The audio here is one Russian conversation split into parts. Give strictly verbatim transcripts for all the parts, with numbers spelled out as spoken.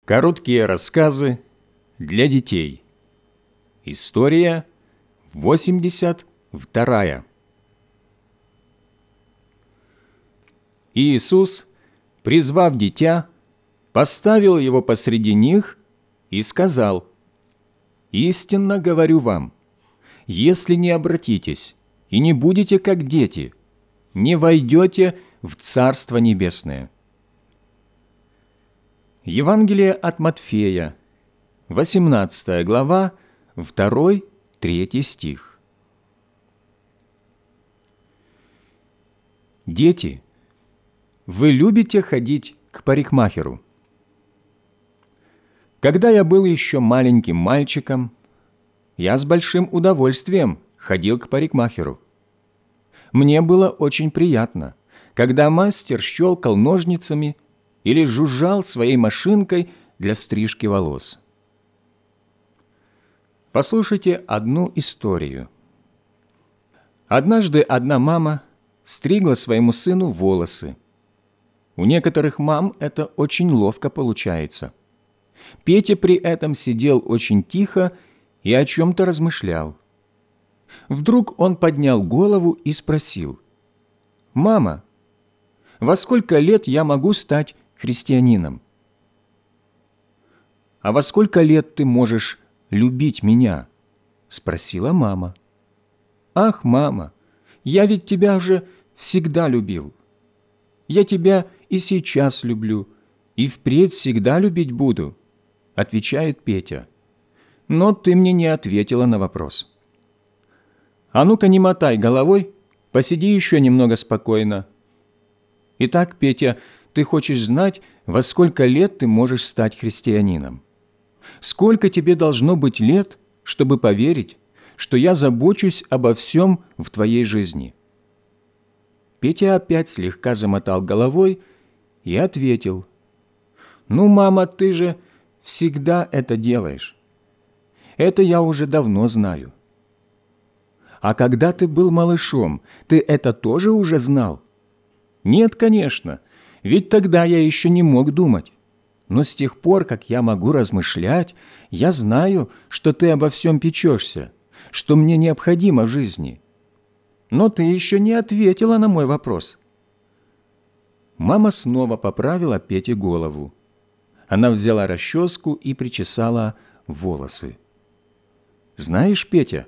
Короткие рассказы для детей. История восемьдесят вторая. Иисус, призвав дитя, поставил его посреди них и сказал: «Истинно говорю вам, если не обратитесь и не будете как дети, не войдете в Царство Небесное». Евангелие от Матфея, восемнадцатая глава, второй-третий стих. Дети, вы любите ходить к парикмахеру? Когда я был еще маленьким мальчиком, я с большим удовольствием ходил к парикмахеру. Мне было очень приятно, когда мастер щелкал ножницами или жужжал своей машинкой для стрижки волос. Послушайте одну историю. Однажды одна мама стригла своему сыну волосы. У некоторых мам это очень ловко получается. Петя при этом сидел очень тихо и о чем-то размышлял. Вдруг он поднял голову и спросил: «Мама, во сколько лет я могу стать христианином?» «А во сколько лет ты можешь любить меня?» – спросила мама. «Ах, мама, я ведь тебя уже всегда любил. Я тебя и сейчас люблю, и впредь всегда любить буду», – отвечает Петя. «Но ты мне не ответила на вопрос». «А ну-ка не мотай головой, посиди еще немного спокойно». «Итак, Петя, ты хочешь знать, во сколько лет ты можешь стать христианином? Сколько тебе должно быть лет, чтобы поверить, что я забочусь обо всем в твоей жизни?» Петя опять слегка замотал головой и ответил: «Ну, мама, ты же всегда это делаешь. Это я уже давно знаю». «А когда ты был малышом, ты это тоже уже знал?» «Нет, конечно, ведь тогда я еще не мог думать. Но с тех пор, как я могу размышлять, я знаю, что ты обо всем печешься, что мне необходимо в жизни. Но ты еще не ответила на мой вопрос». Мама снова поправила Пете голову. Она взяла расческу и причесала волосы. «Знаешь, Петя,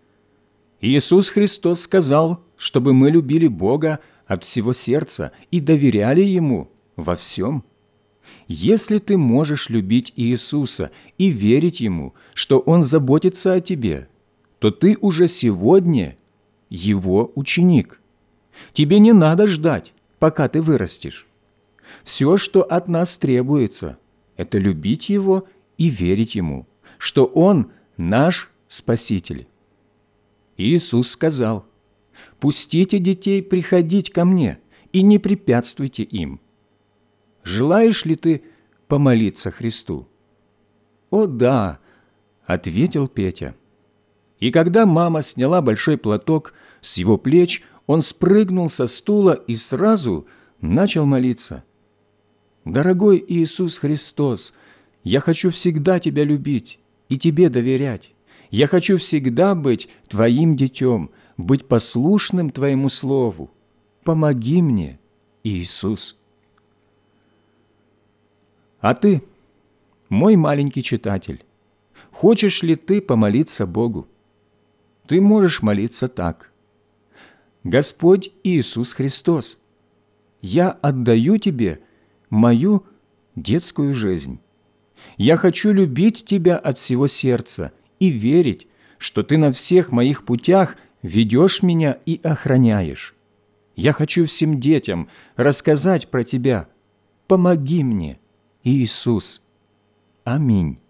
Иисус Христос сказал, чтобы мы любили Бога от всего сердца и доверяли Ему во всем. Если ты можешь любить Иисуса и верить Ему, что Он заботится о тебе, то ты уже сегодня Его ученик. Тебе не надо ждать, пока ты вырастешь. Все, что от нас требуется, это любить Его и верить Ему, что Он наш Спаситель. Иисус сказал: «Пустите детей приходить ко Мне и не препятствуйте им». Желаешь ли ты помолиться Христу? «О да», — ответил Петя. И когда мама сняла большой платок с его плеч, он спрыгнул со стула и сразу начал молиться: «Дорогой Иисус Христос, я хочу всегда Тебя любить и Тебе доверять. Я хочу всегда быть Твоим детем, быть послушным Твоему Слову. Помоги мне, Иисус». А ты, мой маленький читатель, хочешь ли ты помолиться Богу? Ты можешь молиться так: «Господь Иисус Христос, я отдаю Тебе мою детскую жизнь. Я хочу любить Тебя от всего сердца и верить, что Ты на всех моих путях ведешь меня и охраняешь. Я хочу всем детям рассказать про Тебя. Помоги мне, Иисус. Аминь».